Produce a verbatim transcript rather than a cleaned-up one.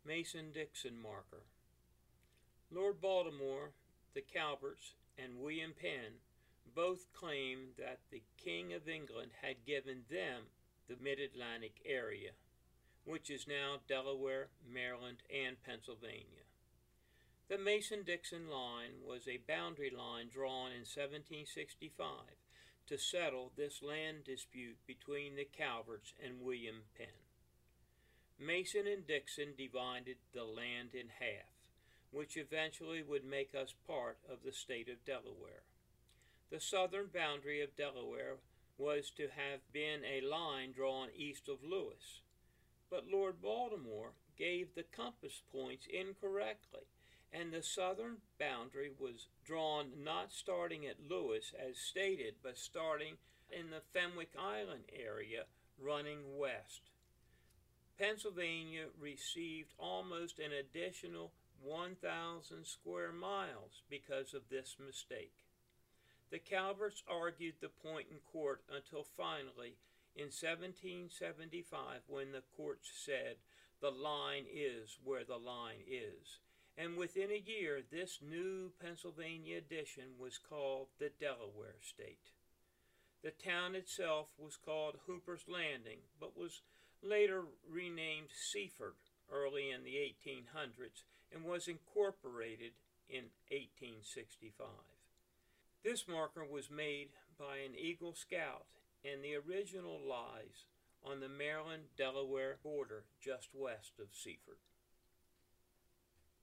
Mason-Dixon marker. Lord Baltimore, the Calverts, and William Penn both claimed that the King of England had given them the Mid-Atlantic area, which is now Delaware, Maryland, and Pennsylvania. The Mason-Dixon line was a boundary line drawn in seventeen sixty-five to settle this land dispute between the Calverts and William Penn. Mason and Dixon divided the land in half, which eventually would make us part of the state of Delaware. The southern boundary of Delaware was to have been a line drawn east of Lewis, but Lord Baltimore gave the compass points incorrectly, and the southern boundary was drawn not starting at Lewis as stated, but starting in the Fenwick Island area running west. Pennsylvania received almost an additional one thousand square miles because of this mistake. The Calverts argued the point in court until finally, in seventeen seventy-five, when the court said, "The line is where the line is." And within a year, this new Pennsylvania addition was called the Delaware State. The town itself was called Hooper's Landing, but was later renamed Seaford early in the eighteen hundreds and was incorporated in eighteen sixty-five. This marker was made by an Eagle Scout, and the original lies on the Maryland-Delaware border just west of Seaford.